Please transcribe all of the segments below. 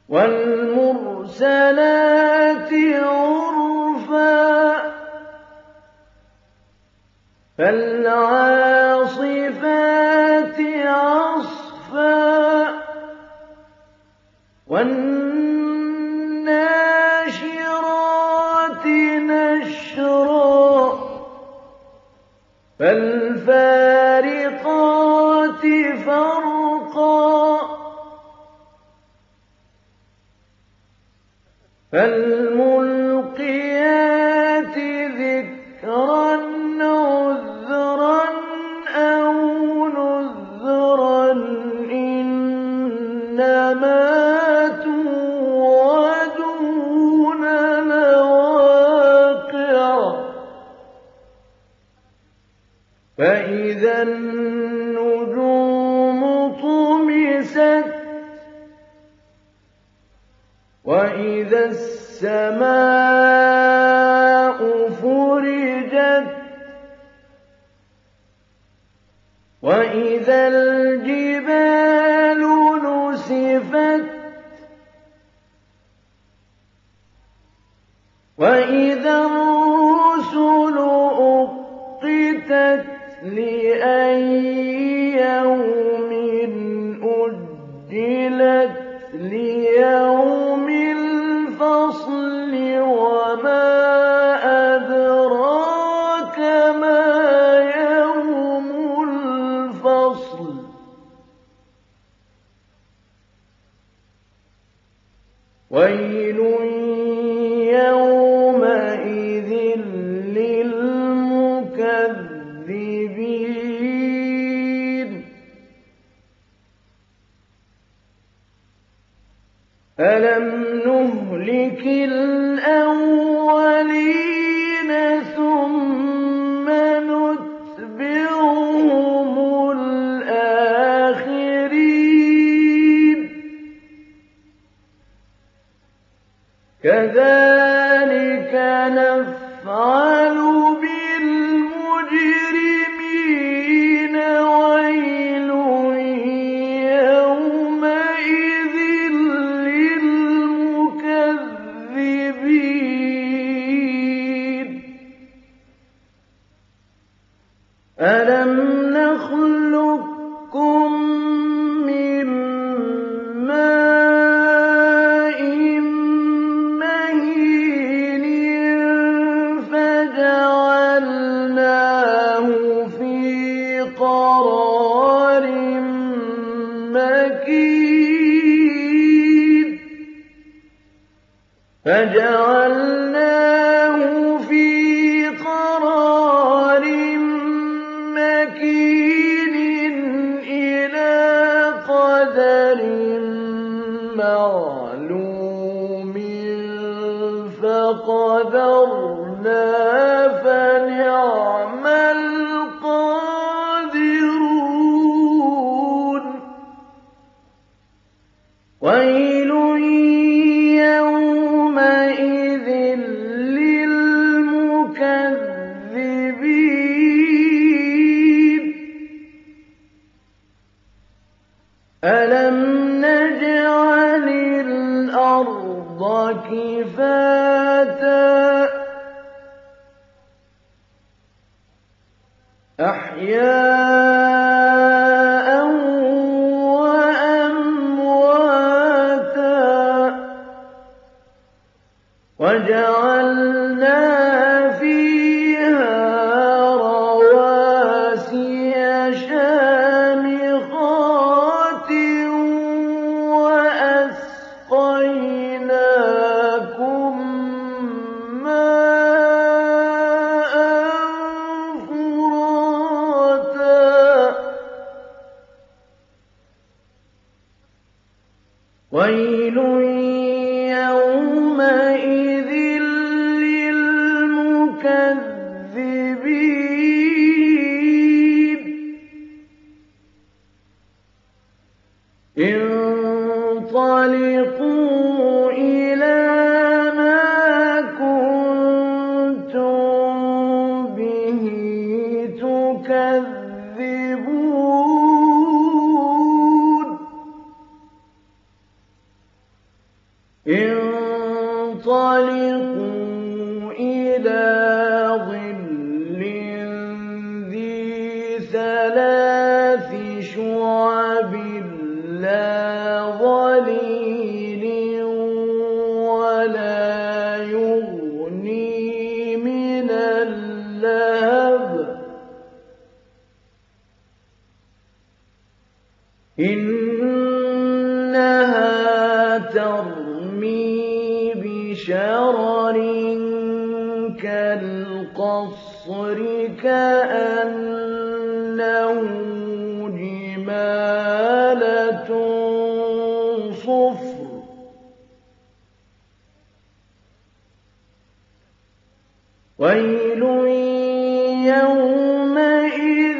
وَالْمُرْسَلَاتِ عُرْفًا فَالْعَاصِفَاتِ عَصْفًا وَالنَّاشِرَاتِ نَشْرًا فَالْفَارِقَاتِ فَرْقًا فَالْمُلْقِيَاتِ ذِكْرًا عُذْرًا أَوْ نُذْرًا إِنَّمَا تُوعَدُونَ لَوَاقِعٌ فَإِذَا النُّجُومُ طُمِسَتْ وَإِذَا السَّمَاءُ فُرِجَتْ وَإِذَا الْجِبَالُ نُسِفَتْ وَإِذَا الرُّسُلُ أُقِّتَتْ لِأَيِّ يَوْمٍ أُجِّلَتْ لِيَوْمِ الْفَصْلِ وَمَا أَدْرَاكَ مَا يَوْمُ الْفَصْلِ وَيْلٌ يَوْمَئِذٍ لِّلْمُكَذِّبِينَ أَلَمْ نُهْلِكِ الْأَوَّلِينَ ثُمَّ نُتْبِعُهُمُ الْآخِرِينَ كَذَٰلِكَ نَفْعَلُ بِالْمُجْرِمِينَ وَيْلٌ يَوْمَئِذٍ لِّلْمُكَذِّبِينَ أَلَمْ نَخْلُقكُّم مِّن مَّاءٍ مَّهِينٍ فَجَعَلْنَاهُ فِي قَرَارٍ مَّكِينٍ إِلَىٰ قَدَرٍ مَّعْلُومٍ فَقَدَرْنَا فَنِعْمَ الْقَادِرُونَ وَيْلٌ يَوْمَئِذٍ لِّلْمُكَذِّبِينَ أَلَمْ نَجْعَلِ الْأَرْضَ كِفَاتًا أَحْيَاءً وَأَمْوَاتًا وَجَعَلْنَا فِيهَا رَوَاسِيَ شَامِخَاتٍ وَأَسْقَيْنَاكُم مَّاءً فُرَاتًا وَيْلٌ يَوْمَئِذٍ لِّلْمُكَذِّبِينَ انطَلِقُوا إِلَىٰ مَا كُنتُم بِهِ تُكَذِّبُونَ انطَلِقُوا إِلَىٰ ظِلٍّ ذِي ثَلَاثِ شُعَبٍ لَّا ظَلِيلٍ وَلَا يُغْنِي مِنَ اللَّهَبِ إِنَّهَا تَرْمِي بِشَرَرٍ كَالْقَصْرِ كَأَنَّهُ جِمَالَتٌ صُفْرٌ وَيْلٌ يَوْمَئِذٍ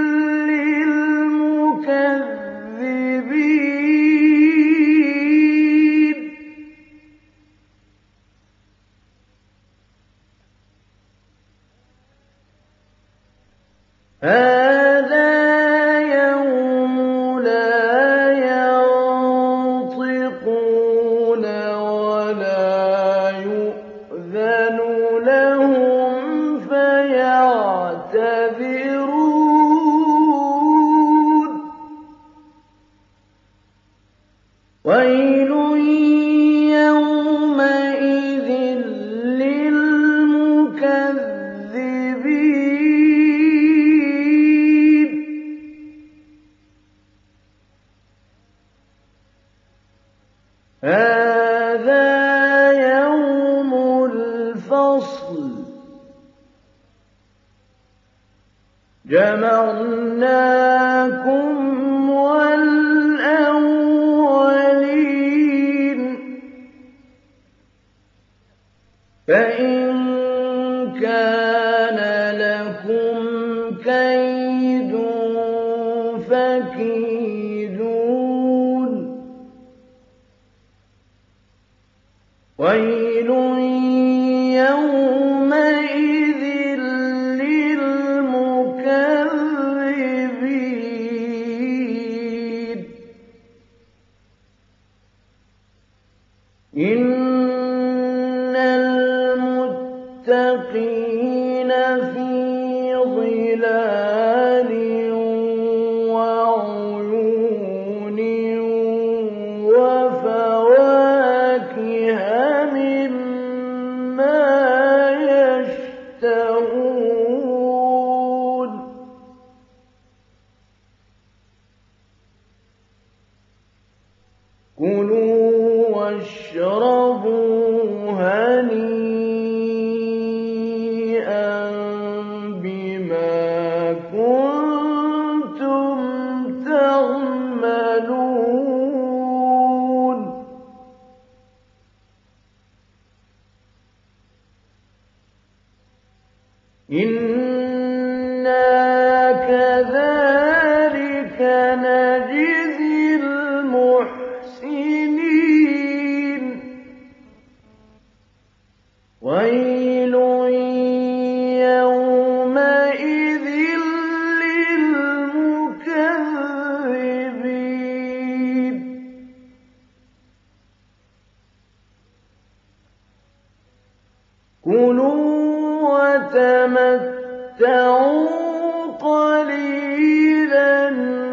لِّلْمُكَذِّبِينَ هَٰذَا يَوْمُ لَا يَنطِقُونَ وَلَا يُؤْذَنُ لَهُمْ فَيَعْتَذِرُونَ وَيْلٌ يَوْمَئِذٍ لِّلْمُكَذِّبِينَ هَٰذَا يَوْمُ الْفَصْلِ جَمَعْنَاكُمْ وَالْأَوَّلِينَ فَإِن كَانَ لَكُمْ كَيْدٌ فَكِيدُونِ وَيْلٌ يَوْمَئِذٍ لِّلْمُكَذِّبِينَ إِنَّ الْمُتَّقِينَ فِي ظِلَالٍ وَعُيُونٍ وَفَوَاكِهَ مِمَّا يَشْتَهُونَ كُلُوا وَاشْرَبُوا هَنِيئًا بِمَا كُنتُمْ تَعْمَلُونَ إِنَّا كَذَٰلِكَ نَجْزِي الْمُحْسِنِينَ وَيْلٌ يَوْمَئِذٍ لِّلْمُكَذِّبِينَ كُلُوا وَتَمَتَّعُوا قَلِيلًا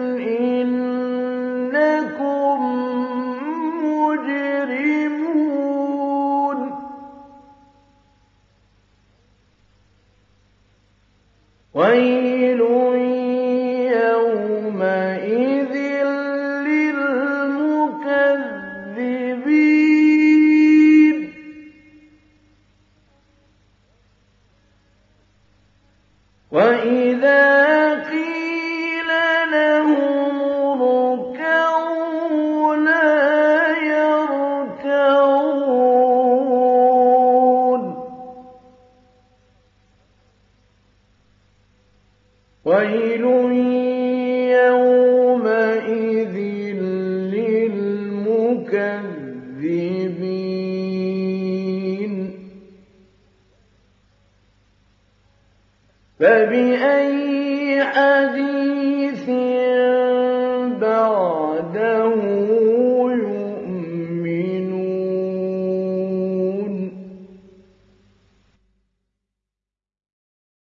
إِنَّكُم مُّجْرِمُونَ وَيْلٌ يَوْمَئِذٍ لِّلْمُكَذِّبِينَ وَإِذَا قِيلَ لَهُمُ ارْكَعُوا لَا يَرْكَعُونَ وَيْلٌ يَوْمَئِذٍ لِّلْمُكَذِّبِينَ فَبِأَيِّ حَدِيثٍ